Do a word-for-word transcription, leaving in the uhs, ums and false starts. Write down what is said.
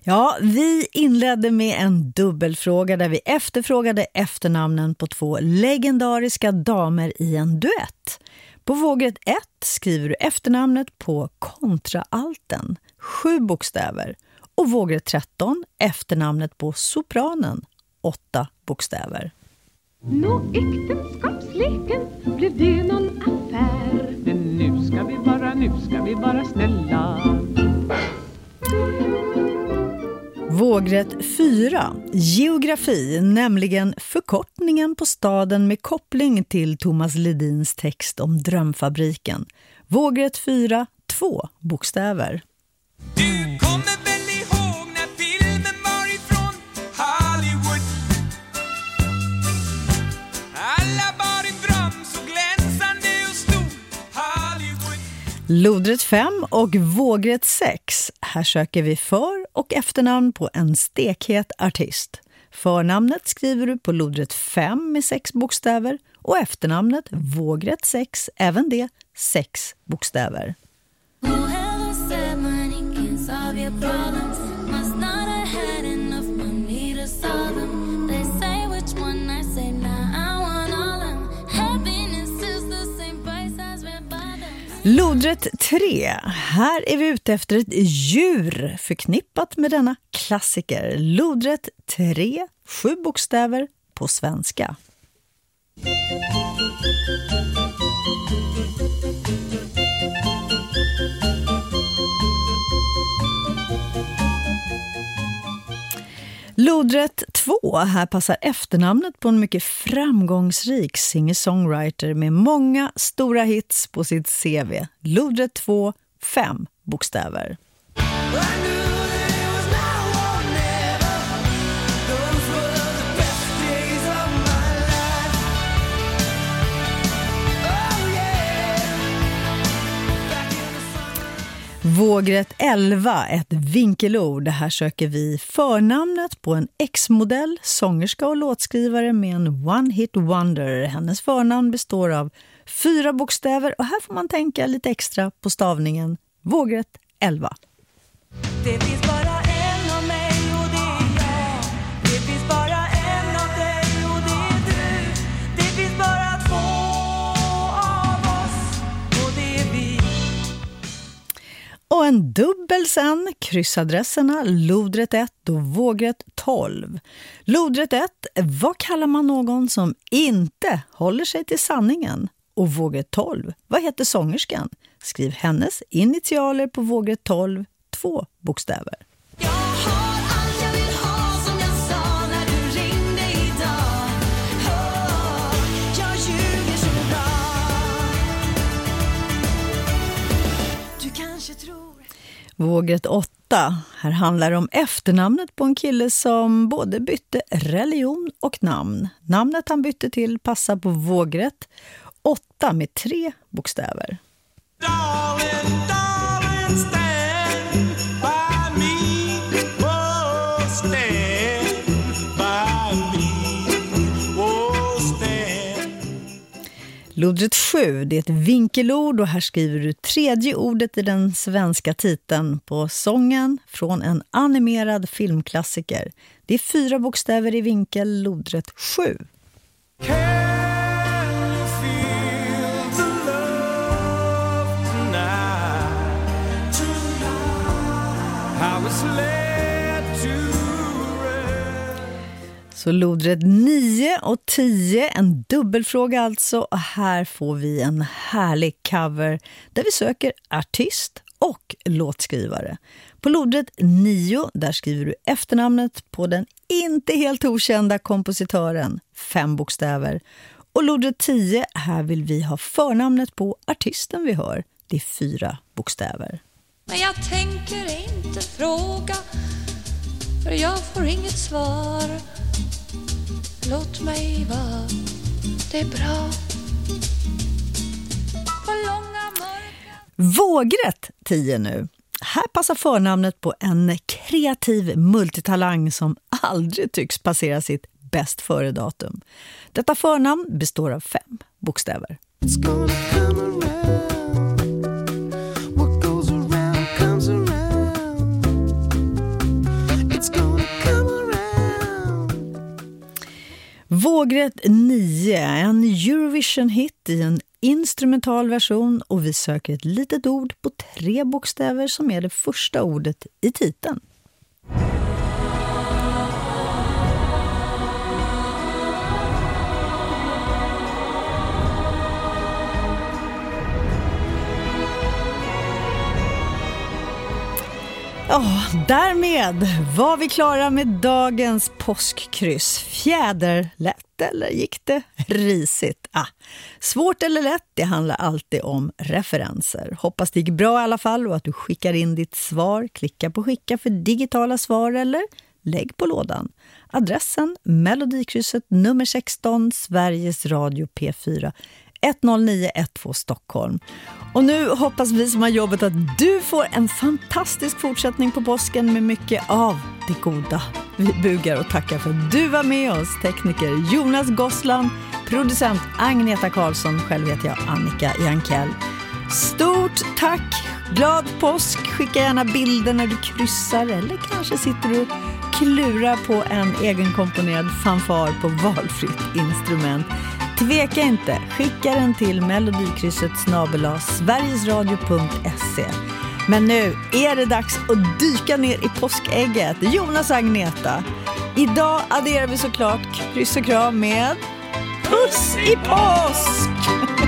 Ja, vi inledde med en dubbelfråga där vi efterfrågade efternamnen på två legendariska damer i en duett. På vågrätt ett skriver du efternamnet på kontraalten, sju bokstäver. Och vågrätt tretton efternamnet på sopranen, åtta bokstäver. Nå, äktenskapsleken, blev det någon affär? Men nu ska vi vara, nu ska vi vara snälla. Vågrätt fyra, geografi, nämligen förkortningen på staden med koppling till Thomas Ledins text om drömfabriken. Vågrätt fyra, två bokstäver. Du kommer väl ihåg när filmen var ifrån Hollywood? Alla var en dröm så glänsande och stor Hollywood. Lodrätt fem och vågrätt sex. Här söker vi för- och efternamn på en stekhet artist. Förnamnet skriver du på lodrätt fem med sex bokstäver och efternamnet vågrätt sex, även det sex bokstäver. Lodrätt tre. Här är vi ute efter ett djur förknippat med denna klassiker. Lodrätt tre, sju bokstäver på svenska. Lodrätt två. Här passar efternamnet på en mycket framgångsrik singer-songwriter med många stora hits på sitt C V. Lodrätt två, fem bokstäver. Vågrätt elva, ett vinkelord. Här söker vi förnamnet på en ex-modell, sångerska och låtskrivare med en one-hit wonder. Hennes förnamn består av fyra bokstäver och här får man tänka lite extra på stavningen. Vågrätt elva. Det finns bara en av mig och det är jag. Det finns bara en av dig och det är du. Det finns bara två av oss och det är vi. Och en dubbel sen, kryssadresserna lodrätt ett och vågrätt tolv. Lodrätt ett, vad kallar man någon som inte håller sig till sanningen? Och vågrätt tolv, vad heter sångerskan? Skriv hennes initialer på vågrätt tolv, två bokstäver. Jag har allt jag vill ha som jag sa när du ringde idag. Oh, jag ljuger så bra. Du kanske tror... Vågrätt åtta. Här handlar det om efternamnet på en kille som både bytte religion och namn. Namnet han bytte till passar på vågrätt åtta med tre bokstäver. Darling, darling, stand by me. Oh, stand by me. Oh, stand. Lodrätt sju, det är ett vinkelord och här skriver du tredje ordet i den svenska titeln på sången från en animerad filmklassiker. Det är fyra bokstäver i vinkel, lodrätt sju. Can you feel the love tonight? How it's led to rest. Så lodrätt nio och tio, en dubbelfråga alltså. Och här får vi en härlig cover där vi söker artist och låtskrivare. På lodrätt nio, där skriver du efternamnet på den inte helt okända kompositören, fem bokstäver. Och lodrätt tio, här vill vi ha förnamnet på artisten vi hör, det är fyra bokstäver. Men jag tänker inte fråga, för jag får inget svar. Låt mig vara, det är bra. På långa mörka... Vågrätt tio nu. Här passar förnamnet på en kreativ multitalang som aldrig tycks passera sitt bäst före datum. Detta förnamn består av fem bokstäver. It's gonna come around. What goes around comes around. Vågrätt nio, en Eurovision-hit i en instrumental version, och vi söker ett litet ord på tre bokstäver som är det första ordet i titeln. Ja, därmed var vi klara med dagens påskkryss. Fjäderlätt, eller gick det risigt? Ah, svårt eller lätt, det handlar alltid om referenser. Hoppas det gick bra i alla fall och att du skickar in ditt svar. Klicka på skicka för digitala svar eller lägg på lådan. Adressen Melodikrysset nummer sexton, Sveriges Radio P fyra, ett noll nio ett två Stockholm. Och nu hoppas vi som har jobbet att du får en fantastisk fortsättning på påsken med mycket av det goda. Vi bugar och tackar för att du var med oss. Tekniker Jonas Gossland, producent Agneta Karlsson, själv heter jag Annika Jankell. Stort tack, glad påsk. Skicka gärna bilder när du kryssar, eller kanske sitter du och klurar på en egenkomponerad fanfar på valfritt instrument. Tveka inte, skicka den till melodikrysset snabel-a sverigesradio punkt se. Men nu är det dags att dyka ner i påskägget. Jonas och Agneta. Idag adderar vi såklart kryss och kram med puss i påsk!